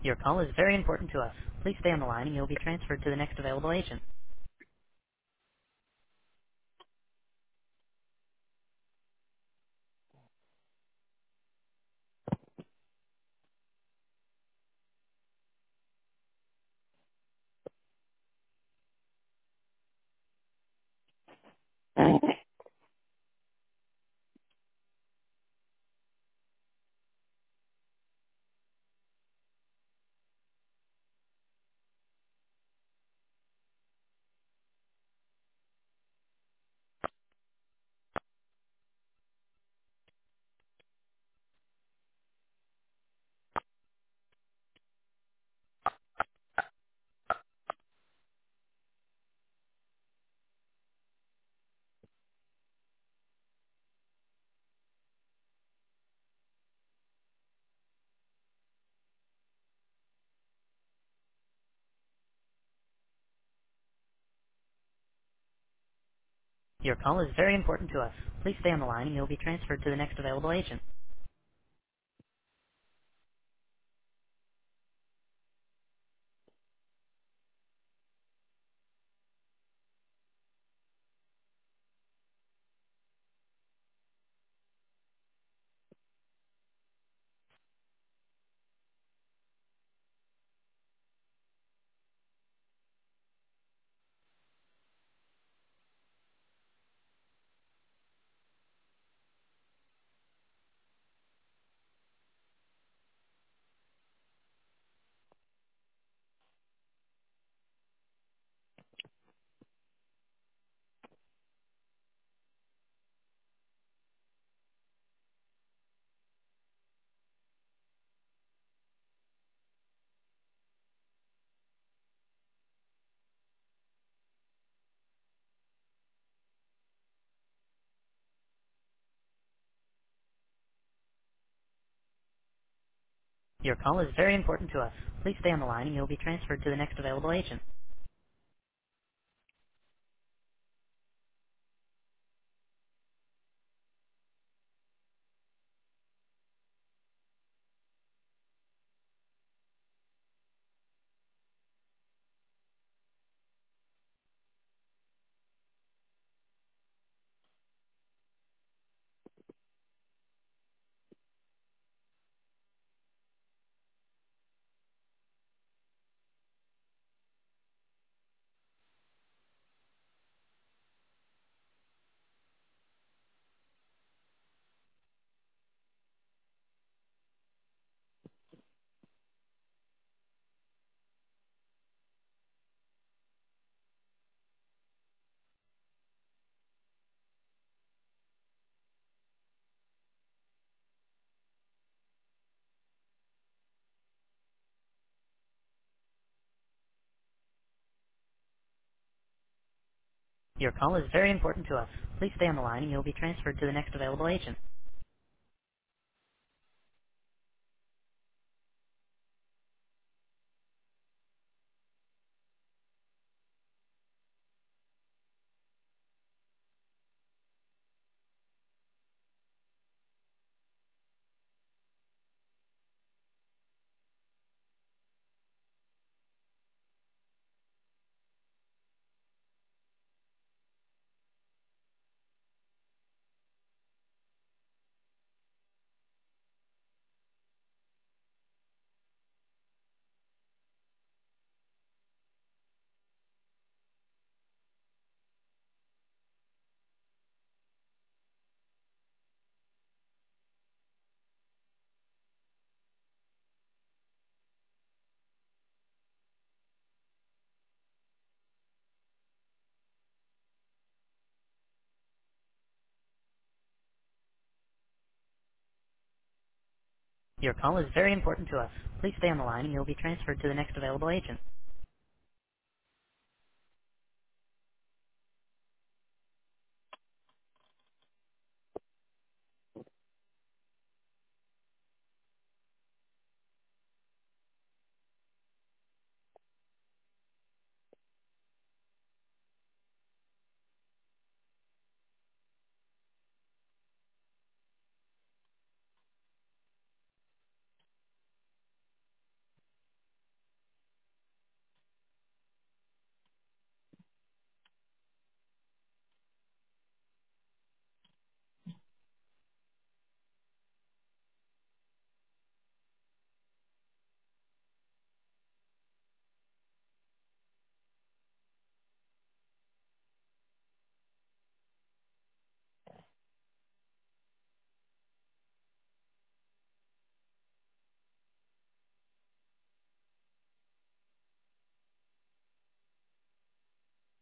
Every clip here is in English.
Your call is very important to us. Please stay on the line and you'll be transferred to the next available agent. Your call is very important to us. Please stay on the line and you'll be transferred to the next available agent. Your call is very important to us. Please stay on the line and you'll be transferred to the next available agent. Your call is very important to us. Please stay on the line and you'll be transferred to the next available agent. Your call is very important to us. Please stay on the line and you'll be transferred to the next available agent.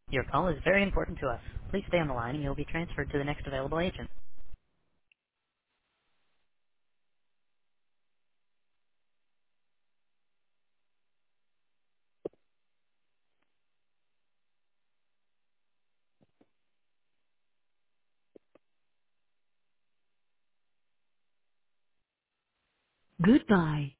Your call is very important to us. Please stay on the line and you'll be transferred to the next available agent. Goodbye.